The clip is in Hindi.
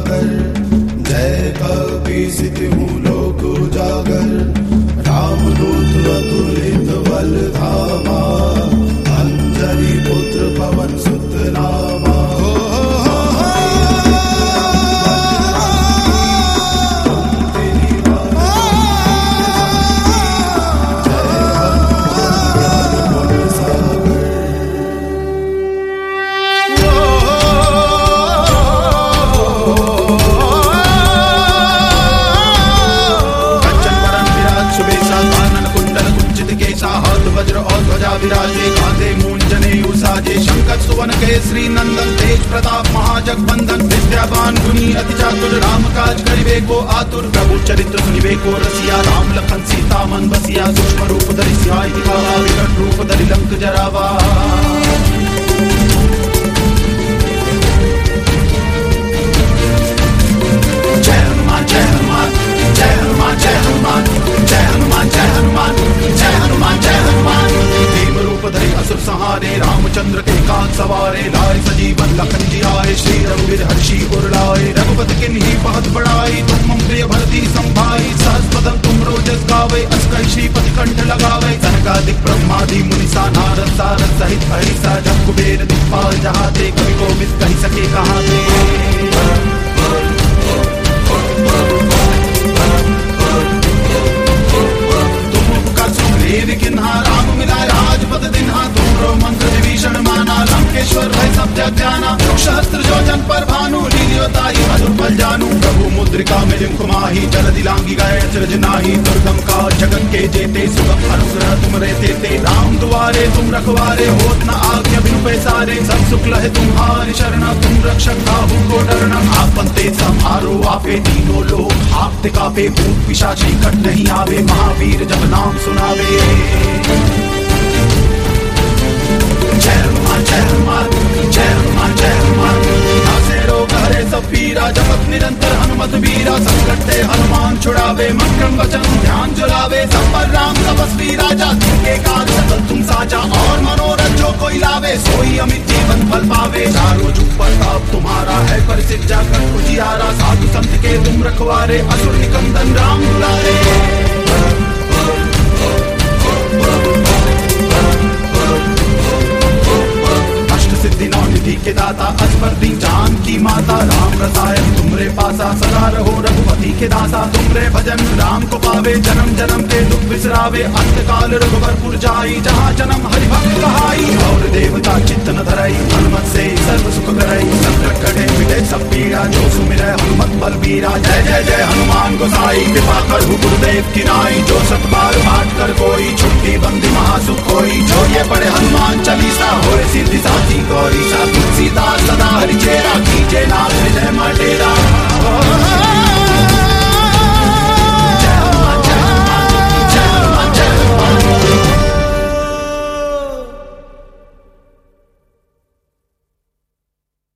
सागर। जय कपीसित हूँ लोक उजागर, रामदूत अतुलित बल धामा, अंजनी पुत्र पवन सुत नामा। वज्र और ध्वजा विराजे, कांधे मूंजने उसाजे, शंकर सुवन केसरी नंदन, तेज प्रताप महाजगबंदन, विद्यावान गुणी अति चातुर, राम काज करिबे को आतुर। प्रभु चरित्र सुनिबे को रसिया, राम लखन सीता मन बसिया, सूक्ष्म रूप धरि सियाहि दिखावा, विकट रूप धरि लंक जरावा। जय हनुमान जय हनुमान जय हनुमान जय हनुमान जय हनुमान जय हनुमान जय हनुमान जय हनुमान। भीम रूप धरि असुर संहारे, रामचंद्र के काज सवारे, लाए सजीवन लखन जी आए, श्री रघुवीर हर्षि उर लाए। रघुपति किन्हीं बहुत बड़ाई, तुम मम प्रिय भरती संभाई, सहस बदन तुम रोजस गावे, अस कहि श्रीपति कंठ लगावे। सनकादिक ब्रह्मादि मुनिसा, नारद सारद सहित अहिसा, जब कुबेर दिक्पाल जहाते, कवि कोविद कहि सके कहाते। किन्हा राम मिला राजपद दिन्हा, तुमरो मंत्र विभीषण माना, लंकेश्वर भय सब जग जाना। सहस्त्र योजन पर भानु, लील्योताहि मधुर बल जानू। प्रभु मुद्रिका मिलिम कुमाही, जलधि लांघि गए अचरज नाही। दुर्गम काज जगत के जेते, सुगम अनुग्रह तुम रे तेते। राम दुआरे तुम रखवारे, होत न आज्ञा बिनु पैसारे। सब सुख लहे तुम्हारी शरण, तुम रक्षक काहू को डरना। आपन तेज सम्हारो आपे, तीनों लोक हाँफते कांपे। भूत पिशाच निकट नहीं आवे, महावीर जब नाम सुनावे। जय हनुमान जय हनुमान जय हनुमान जय हनुमान। नासे रोग हरे सब पीरा, जपत निरंतर हनुमत वीरा। संकट ते हनुमान छुड़ावे, मंत्र वचन ध्यान जुलावे। सब पर राम तपस्वी राजा, जिनके काज सकल तुम साजा। और मनोरथ जो कोई लावे, सोई अमित जीवन फल पावे। चारों जुग प्रताप तुम्हारा है, परिसिद्ध जाकर उजियारा। साधु संत के तुम रखवारे, असुर निकंदन राम दुलारे। सिद्धि नौ निधि के दाता, अस्पर्धी जान की माता। राम रसायन तुमरे पासा, सदा रहो रघुपति के दासा। तुमरे भजन राम को पावे, जन्म जन्म के दुख बिसरावे। अंत काल रघुबरपुर जाई, जहाँ जन्म हरि भक्त कहाई। और देवता चित्त न धरई, हनुमत से सर्व सुख करई। संकट कटे मिटे सब पीड़ा, जो सुमिरै हनुमत बलबीरा। जय जय जय हनुमान गोसाई, कृपा करहु गुरुदेव की नाई। जो सत बार पाठ कर कोई, छुट्टी बंदी महासुख होई। जो ये पढ़े हनुमान चालीसा, होए सिद्धि साची गौरी। सा तुलसीदास सदा हरि चेरा, कीजे नाथ हृदय में डेरा।